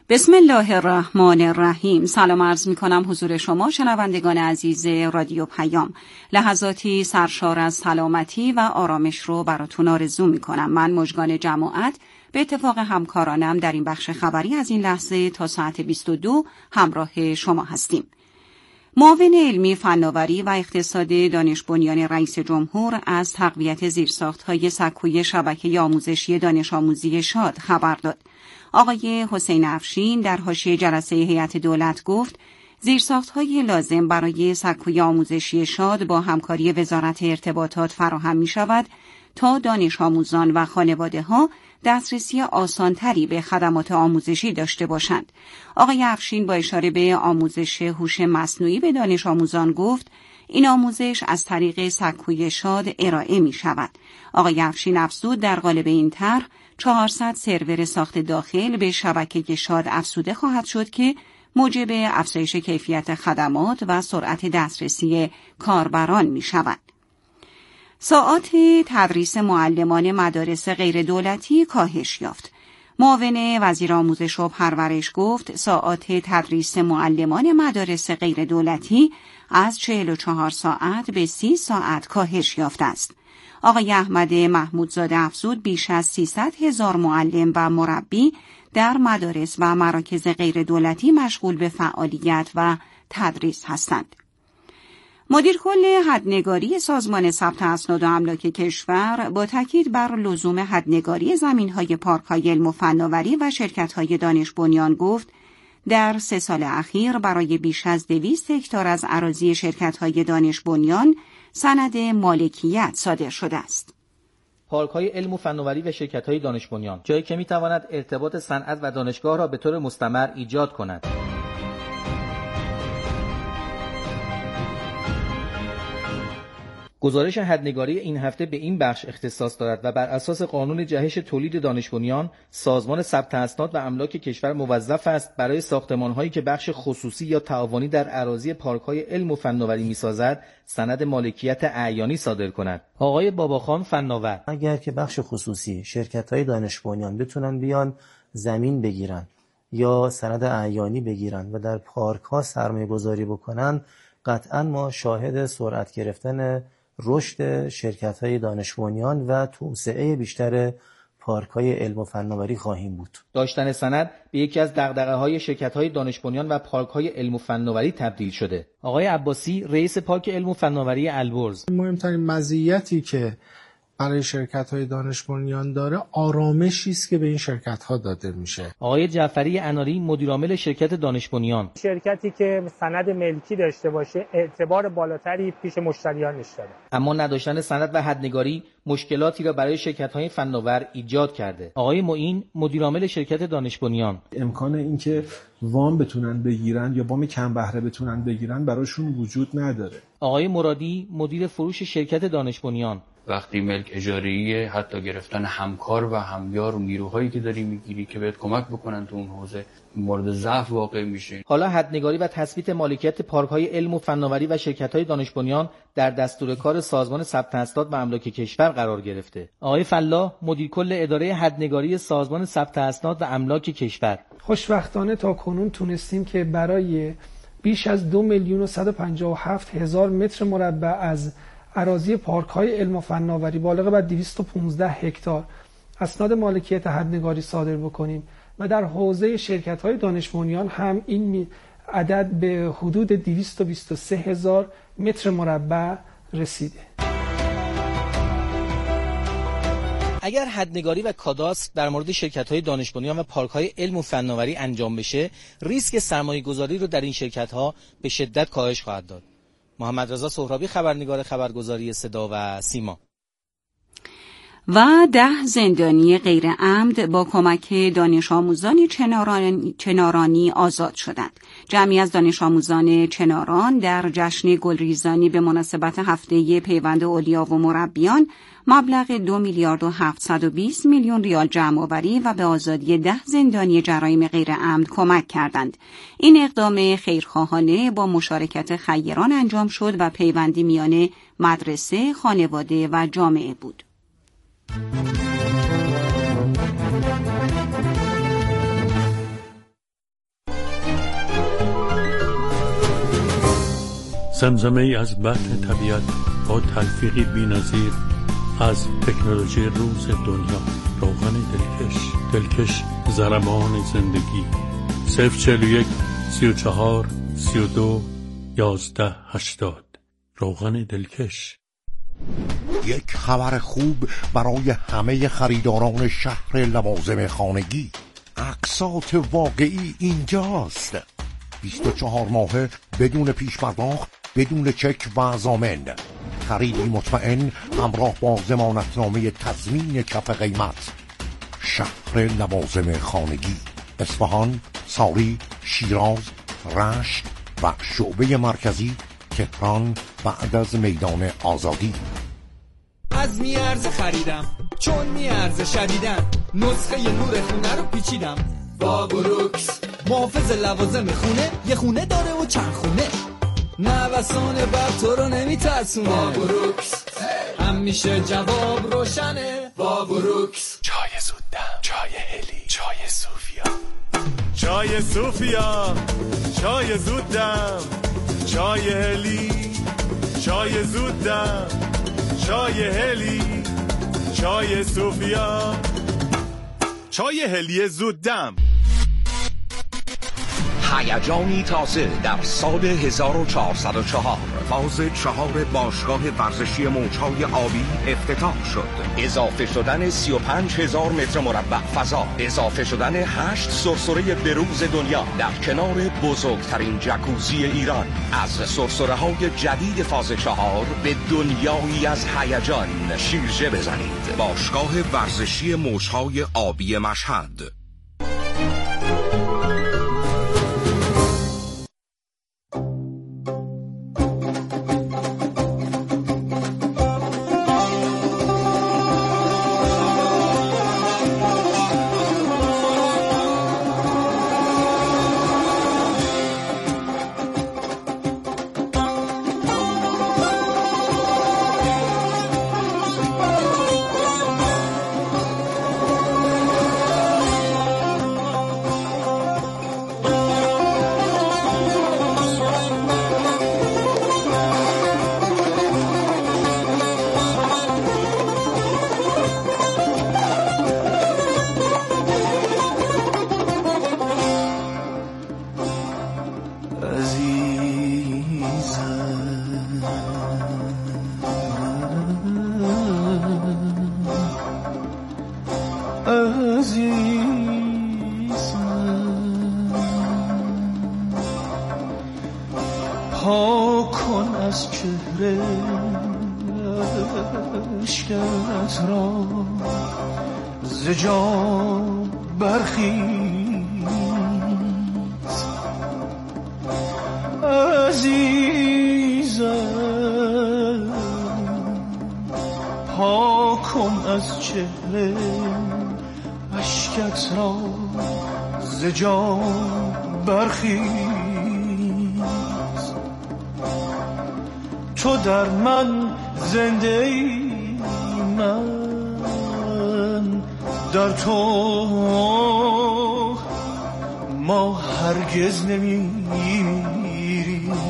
بسم الله الرحمن الرحیم. سلام عرض می کنم حضور شما شنوندگان عزیز رادیو پیام. لحظاتی سرشار از سلامتی و آرامش رو براتون آرزو می کنم. من مژگان جماعت به اتفاق همکارانم در این بخش خبری از این لحظه تا ساعت 22 همراه شما هستیم. معاون علمی فناوری و اقتصاد دانش بنیان رئیس جمهور از تقویت زیرساخت‌های سکوی شبکه آموزشی دانش آموزی شاد خبر داد. آقای حسین افشین در حاشیه جلسه هیئت دولت گفت زیرساخت‌های لازم برای سکوی آموزشی شاد با همکاری وزارت ارتباطات فراهم می‌شود تا دانش آموزان و خانواده‌ها دسترسی آسانتری به خدمات آموزشی داشته باشند. آقای افشین با اشاره به آموزش هوش مصنوعی به دانش آموزان گفت این آموزش از طریق سکوی شاد ارائه می شود. آقای افشین افزود در قالب این طرح 400 سرور ساخت داخل به شبکه شاد افزوده خواهد شد که موجب افزایش کیفیت خدمات و سرعت دسترسی کاربران می شود. ساعات تدریس معلمان مدارس غیر دولتی کاهش یافت. معاون وزیر آموزش و پرورش گفت ساعات تدریس معلمان مدارس غیر دولتی از 44 ساعت به 30 ساعت کاهش یافته است. آقای احمد محمودزاده افزود بیش از 300,000 معلم و مربی در مدارس و مراکز غیر دولتی مشغول به فعالیت و تدریس هستند. مدیر کل حدنگاری سازمان ثبت اسناد و املاک کشور با تاکید بر لزوم حدنگاری زمین‌های پارک‌های علم و فناوری و شرکت‌های دانش بنیان گفت در 3 سال اخیر برای بیش از 200 هکتار از اراضی شرکت‌های دانش بنیان سند مالکیت صادر شده است. پارک‌های علم و فناوری و شرکت‌های دانش بنیان جایی که می‌تواند ارتباط صنعت و دانشگاه را به طور مستمر ایجاد کند. گزارش حدنگاری این هفته به این بخش اختصاص دارد و بر اساس قانون جهش تولید دانش بنیان سازمان ثبت اسناد و املاک کشور موظف است برای ساختمان‌هایی که بخش خصوصی یا تعاونی در اراضی پارک‌های علم و فناوری می‌سازد سند مالکیت اعیانی صادر کند. آقای باباخان فناور: اگر که بخش خصوصی شرکت‌های دانش بنیان بتونن بیان زمین بگیرن یا سند اعیانی بگیرن و در پارک‌ها سرمایه‌گذاری بکنن، قطعاً ما شاهد سرعت گرفتن رشد شرکت‌های دانش بنیان و توسعه بیشتر پارک‌های علم و فناوری خواهیم بود. داشتن سند به یکی از دغدغه‌های شرکت‌های دانش بنیان و پارک‌های علم و فناوری تبدیل شده. آقای عباسی رئیس پارک علم و فناوری البرز: مهمترین مزیتی که برای شرکت‌های دانش بنیان داره آرامشی است که به این شرکت‌ها داده میشه. آقای جعفری اناری مدیرعامل شرکت دانش بنیان: شرکتی که سند ملکی داشته باشه اعتبار بالاتری پیش مشتریانش داره. اما نداشتن سند و حدنگاری مشکلاتی را برای شرکت‌های فناور ایجاد کرده. آقای معین مدیرعامل شرکت دانش بنیان: امکان اینکه وام بتونن بگیرن یا وام کم بهره بتونن بگیرن براشون وجود نداره. آقای مرادی مدیر فروش شرکت دانش بنیان: وقتی ملک اجاره‌ای حتی گرفتن همکار و همیار و نیروهایی که داری میگیری که بهت کمک بکنن تو اون حوزه مورد ضعف واقع میشه. حالا حدنگاری و تثبیت مالکیت پارک‌های علم و فناوری و شرکت‌های دانش بنیان در دستور کار سازمان ثبت اسناد و املاک کشور قرار گرفته. آقای فلاح مدیر کل اداره حدنگاری سازمان ثبت اسناد و املاک کشور: خوشبختانه تا کنون تونستیم که برای بیش از 2,157,000 متر مربع از اراضی پارک‌های علم و فناوری بالغ بر 215 هکتار اسناد مالکیت حدنگاری صادر بکنیم و در حوزه شرکت‌های دانش بنیان هم این عدد به حدود 223,000 متر مربع رسیده. اگر حدنگاری و کاداستر در مورد شرکت‌های دانش بنیان و پارک‌های علم و فناوری انجام بشه، ریسک سرمایه‌گذاری رو در این شرکت‌ها به شدت کاهش خواهد داد. محمد رضا سهرابی خبرنگار خبرگزاری صدا و سیما. و 10 زندانی غیر عمد با کمک دانش آموزان چنارانی آزاد شدند. جمعی از دانش آموزان چناران در جشن گلریزانی به مناسبت هفته پیوند اولیا و مربیان مبلغ 2,720,000,000 ریال جمع آوری و به آزادی 10 زندانی جرایم غیر عمد کمک کردند. این اقدام خیرخواهانه با مشارکت خیران انجام شد و پیوندی میان مدرسه، خانواده و جامعه بود. زمزمه از بطن طبیعت با تلفیقی بی‌نظیر از تکنولوژی روز دنیا. روغن دلکش ضربان زندگی. 041 34 32 11 80. روغن دلکش. یک خبر خوب برای همه خریداران شهر لوازم خانگی. اقساط واقعی اینجاست. 24 ماهه بدون پیش پرداخت، بدون چک و ضامن. خریدی مطمئن همراه با ضمانتنامه تضمین کف قیمت. شهر لوازم خانگی، اصفهان، ساری، شیراز، رشت و شعبه مرکزی تهران بعد از میدان آزادی. از میارزه خریدم چون میارزه شدیدن. نسخه نور خونه رو پیچیدم. با بروکس محافظ لوازم خونه، یه خونه داره و چند خونه. نوسان بر تو رو نمیترسونه. با بروکس همیشه جواب روشنه. با بروکس چای زودم، چای هلی، چای صوفیا، چای صوفیا، چای زودم، چای هلی، چای زودم، چای هلی، چای صوفیا، چای هلی زودم. هیجانی تازه در سال 1404 فاز 4 باشگاه ورزشی موج‌های آبی افتتاح شد. اضافه شدن 35,000 متر مربع فضا، اضافه شدن 8 سرسره بروز دنیا در کنار بزرگترین جکوزی ایران. از سرسره‌های جدید فاز 4 به دنیایی از هیجان شیرجه بزنید. باشگاه ورزشی موج‌های آبی مشهد. پاک کن از چهره اشکت را، ز جا برخیز عزیزم. پاک کن از چهره اشکت را، ز جا برخیز. تو در من زنده ای، من در تو، ما هرگز نمیمیریم.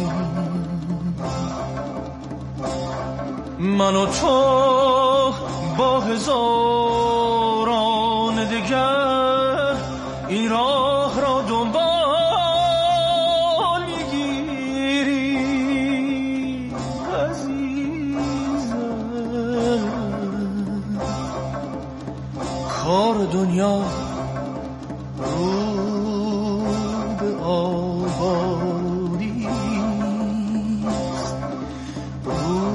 من و تو با هزاران دگر این راه را دنبال میگیریم عزیزم. کار دنیا رو به آبادی است، رو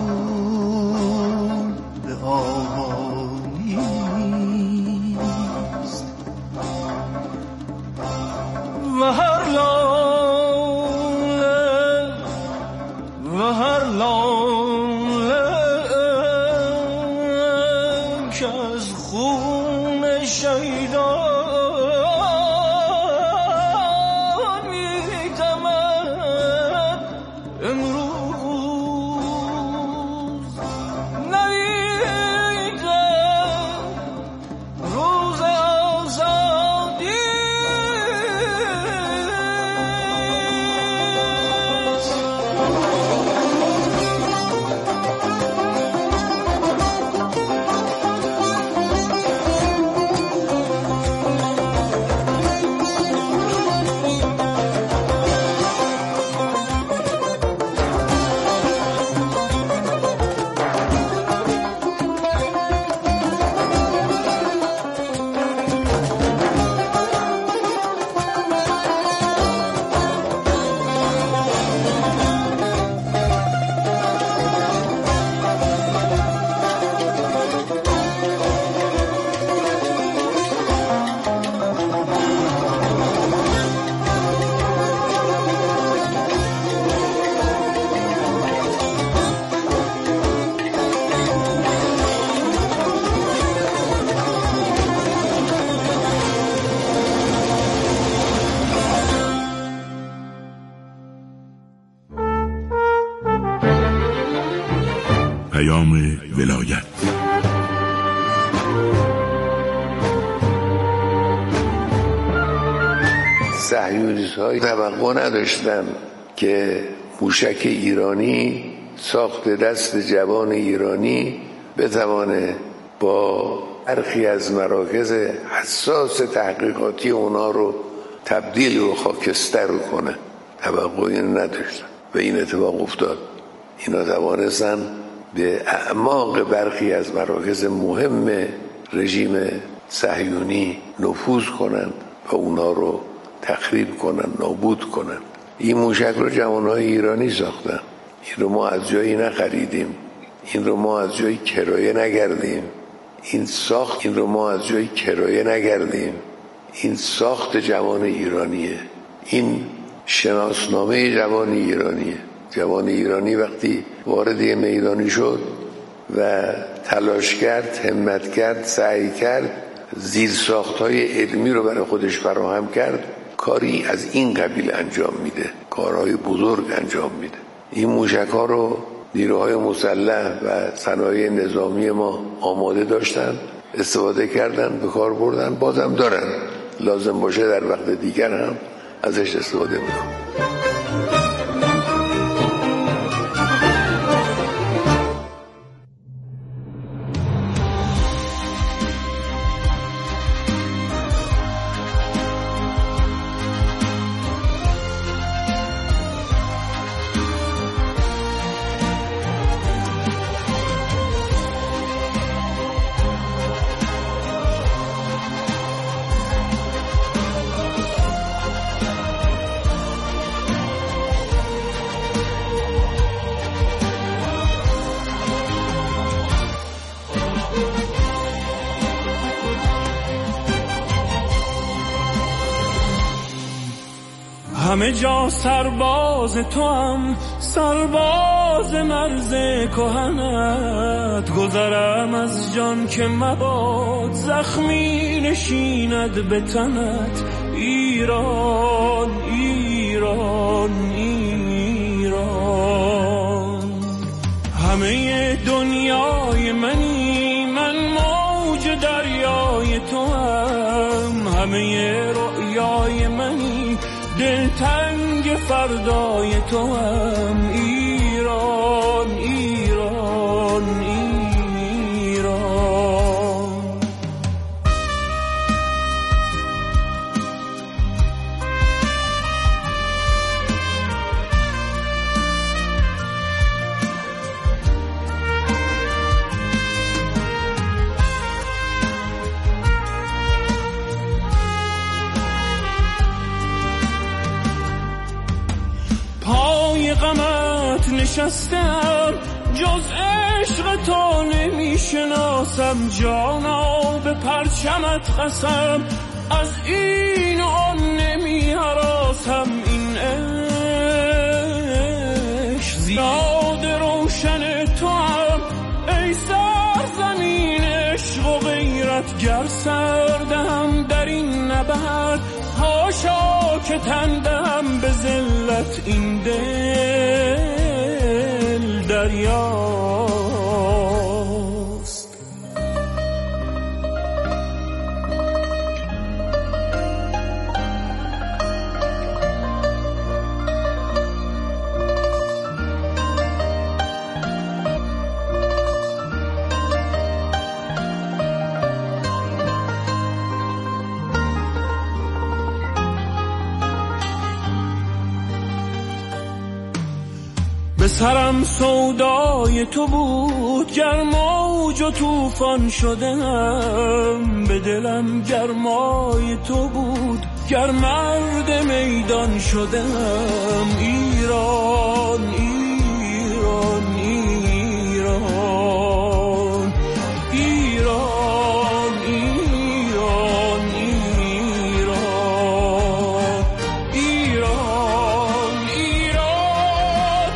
به آبادی است. و هر لاله و هر لاله که از خون شهیدان میدمد امروز نویده روز آزادی. پیام ولایت. صهیونیست‌ها توقع نداشتن که موشک ایرانی ساخت دست جوان ایرانی بتوانه با برخی از مراکز حساس تحقیقاتی اونا رو تبدیل و خاکستر کنه. توقعی نداشتن و این اتفاق افتاد. اینا توانستن به اعماق برخی از مراکز مهم رژیم صهیونی نفوذ کنن و اونا رو تخریب کنن، نابود کنن. این موشک رو جوانهای ایرانی ساختن. این رو ما از جایی نخریدیم، این رو ما از جایی کرایه نگردیم، این ساخت جوان ایرانیه، این شناسنامه جوان ایرانیه. جوان ایرانی وقتی وارد یه میدانی شد و تلاش کرد، همت کرد، سعی کرد، زیرساخت‌های علمی رو برای خودش فراهم کرد، کاری از این قبیل انجام میده، کارهای بزرگ انجام میده. این موشک‌ها رو نیروهای مسلح و صنایع نظامی ما آماده داشتن، استفاده کردن، به کار بردن، بازم دارن. لازم باشه در وقت دیگر هم ازش استفاده میکنن. همه جا سرباز تو هم، سرباز مرز کهنت. گذرم از جان که مباد زخمی نشیند به تنت. ایران ایران ایران، همه دنیای منی، من موج دریای تو هم. همه رؤیای منی، دلتنگ فردای تو هم. ایران ایران ایران. غمت نشستم، جز عشق تو نمیشناسم. جانا به پرچمت قسم، از این و آن نمیهراسم. این عشق زیاد روشن تو هم، ای سرزمین عشق و غیرت. گر سردم در این نبرد، هاشا که تندم به ذلت. این دل دریاست. به سرم سودای تو بود، گر موج و طوفان شدم. به دلم گرمای تو بود، گر مرد میدان شدم. ایران ایران ایران ایران ایران ایران ایران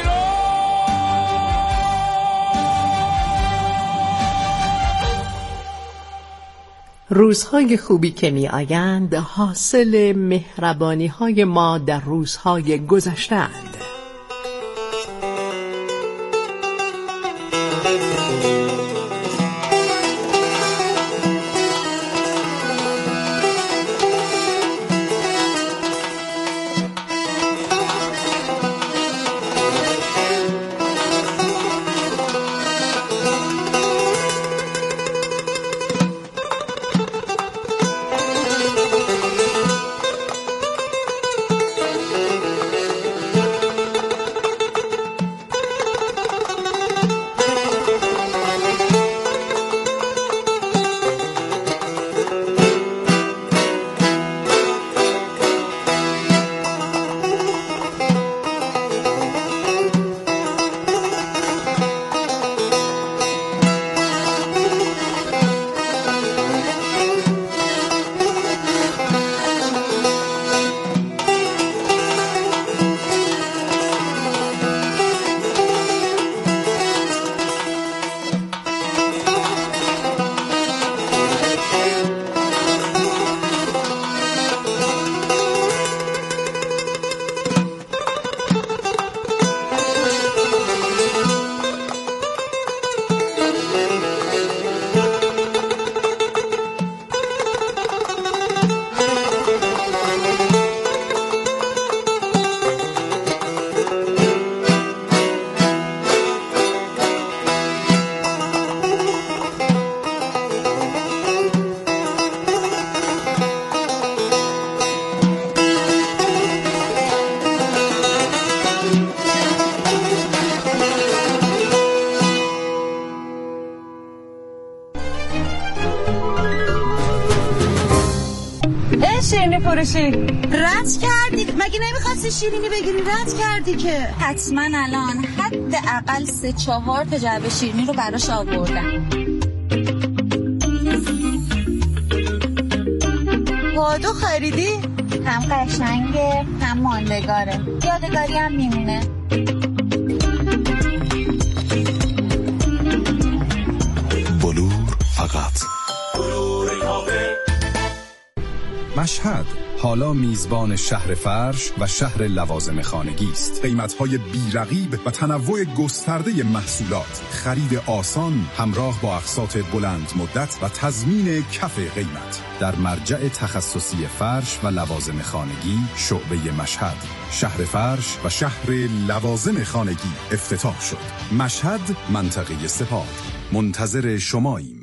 روزهای خوبی که می آیند حاصل مهربانی های ما در روزهای گذشته اند. شیرینی فروشی رد کردی؟ مگه نمیخواستی شیرینی بگیری؟ رد کردی که حتما الان حداقل 3-4 تا جعبه شیرینی رو براش آوردم. کادو خریدی؟ هم قشنگه هم ماندگاره، یادگاری هم میمونه. بلور فقط مشهد حالا میزبان شهر فرش و شهر لوازم خانگی است. قیمت‌های بی‌رقیب و تنوع گسترده محصولات، خرید آسان همراه با اقساط بلند مدت و تضمین کف قیمت. در مرجع تخصصی فرش و لوازم خانگی شعبه مشهد، شهر فرش و شهر لوازم خانگی افتتاح شد. مشهد، منطقه سپاه. منتظر شماییم.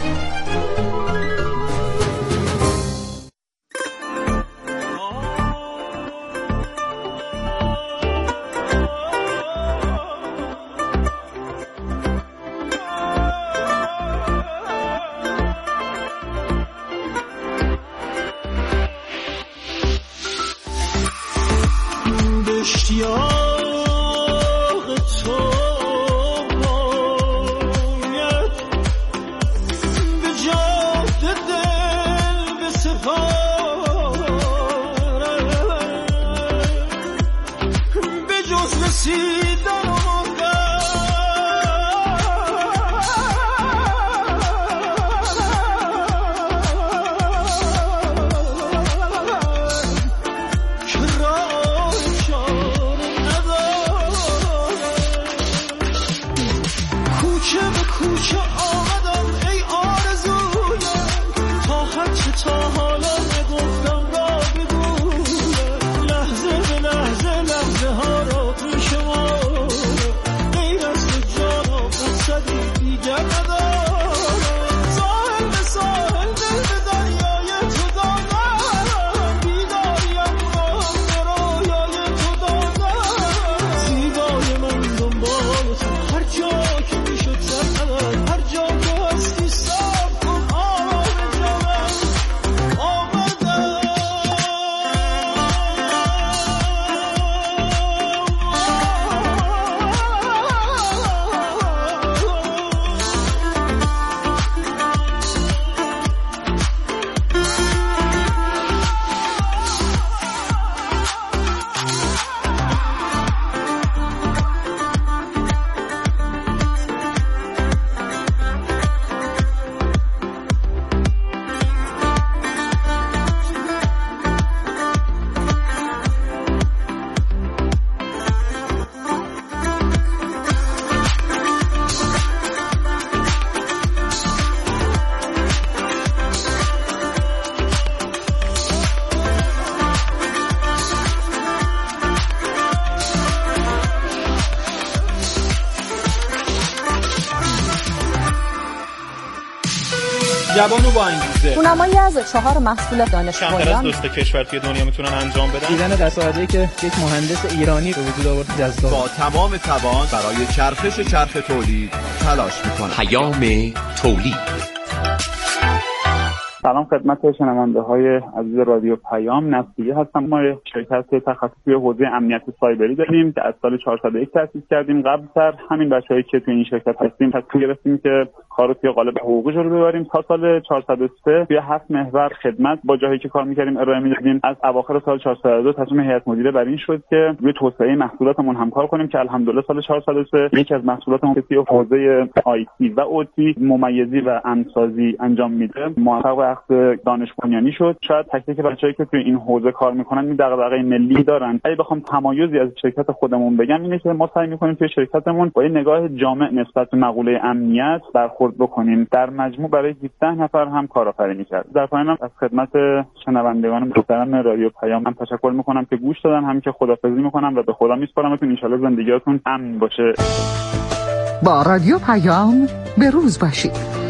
جوانو با انگیزه. اونمایی از 4 محصول دانش بنیان کمتر از دوست کشور توی دنیا میتونن انجام بدن. دیدن دستاوردی که یک مهندس ایرانی به وجود آورد جذاب. با تمام توان برای چرخش چرخ تولید تلاش میکنه. پیام تولید. سلام خدمت شنونده‌های عزیز رادیو پیام. نصیحه هستم. ما شرکت تخصصی حوزه امنیت سایبری داریم که از سال 401 تأسیس کردیم. قبل‌تر همین بچه‌هایی که توی این شرکت هستیم تصمیم گرفتیم که کارو توی قالب حقوقی رو ببریم. تا سال 403 توی 7 محور خدمت با جایی که کار می‌کردیم ارائه می‌دادیم. از اواخر سال 402 تصمیم هیئت مدیره بر این شد که روی توسعه محصولاتمون هم کار کنیم که الحمدلله سال 403 یکی از محصولاتمون که توی حوزه آی‌تی و اوتی ممیزی و امسازی انجام میده موفق دانش بنیانی شد. شاید تک تک بچه‌ای که توی این حوزه کار میکنن این دغدغه ملی دارن. اگه بخوام تمایزی از شرکت خودمون بگم اینه که ما سعی میکنیم توی شرکتمون با یه نگاه جامع نسبت به مقوله امنیت برخورد بکنیم. در مجموع برای 17 نفر هم کارآفرینی کرد. در پایانم از خدمت شنوندگان محترم رادیو پیام هم تشکر میکنم که گوش دادن، همین که خداحافظی میکنم و به خدا میسپارمتون. ان شاءالله زندگیاتون امن باشه. با رادیو پیام به روز باشید.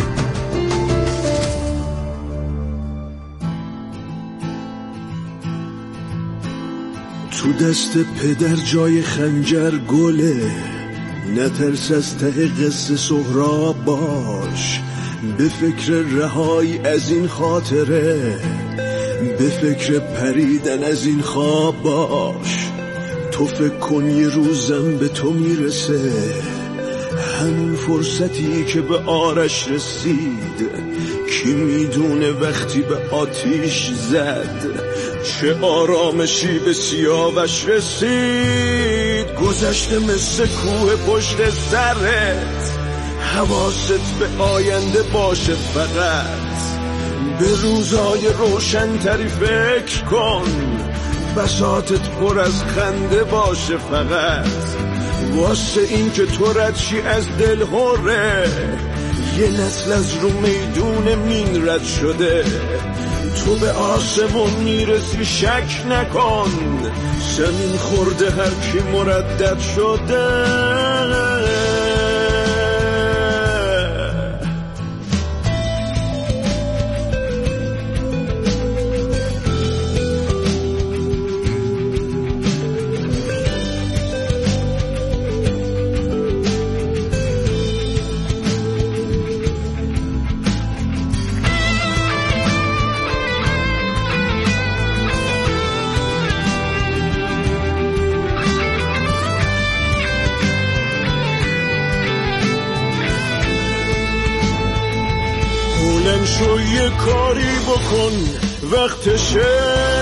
تو دست پدر جای خنجر گله، نترس از ته قصه سهراب باش، به فکر رهایی از این خاطره به فکر پریدن از این خواب باش، تو فکر کن یه روزم به تو میرسه، همون فرصتی که به آرش رسید، کی میدونه وقتی به آتیش زد چه آرامشی به سیاوش رسید. گذشته مثل کوه پشت سرت، حواست به آینده باشه، فقط به روزای روشن‌تری فکر کن، بساطت پر از خنده باشه، فقط واسه این که تو ردشی از دل هره. یه نسل از رو میدون مین رد شده، تو به آسمون میرسی شک نکن، زمین خورده هر کی مردد شده. شو یه کاری بکن وقتشه،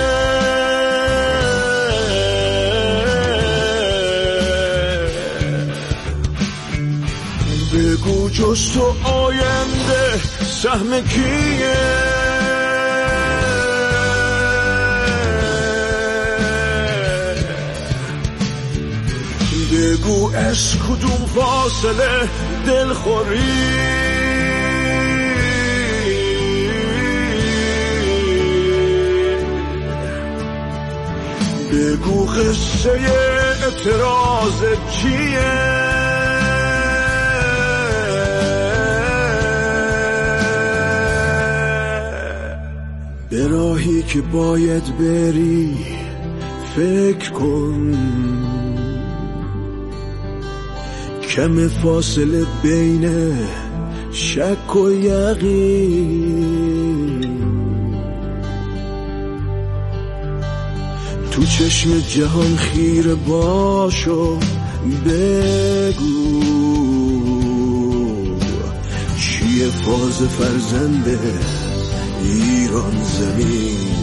بگو جز تو آینده سهم کیه، بگو از کدوم فاصله دلخوری، بگو قصه اعتراض چیه، به راهی که باید بری فکر کن، کم فاصله بین شک و یقین، تو چشم جهان خیره باش و بگو چیه فاز فرزند ایران زمین،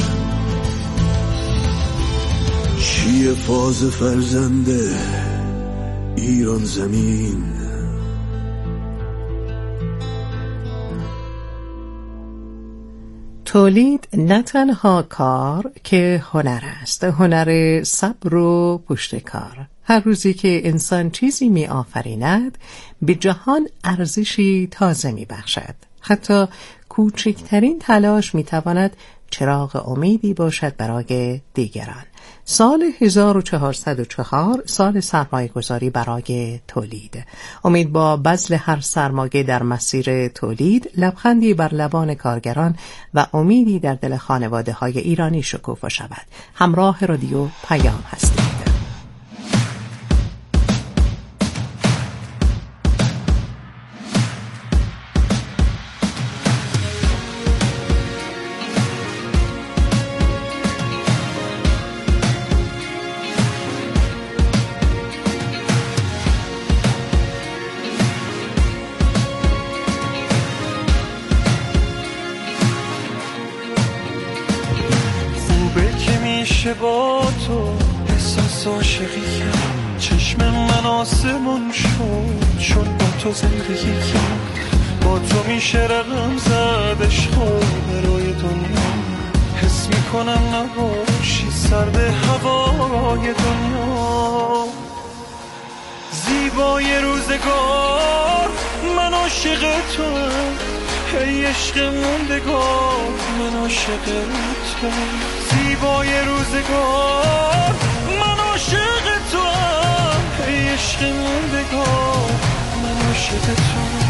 چیه فاز فرزند ایران زمین. تولید نه تنها کار که هنر است، هنر صبر و پشتکار. هر روزی که انسان چیزی می آفریند به جهان ارزشی تازه می بخشد. حتی کوچکترین تلاش می تواند چراغ امیدی باشد برای دیگران. سال 1404 سال سرمایه گذاری برای تولید. امید با بذل هر سرمایه در مسیر تولید، لبخندی بر لبان کارگران و امیدی در دل خانواده های ایرانی شکوفا شود. همراه رادیو پیام هستید. با تو احساس عاشقی کرد، چشم من آسمون شد چون با تو زندگی کرد، با تو میشه رقم زد عشق برای دنیا، حس میکنم نباشی سرد هوای دنیا، زیبای روزگار من عاشق توام، ای عشق موندگار من عاشق توام، زیبای روزگار من عاشق توام، ای عشق موندگار من عاشق توام.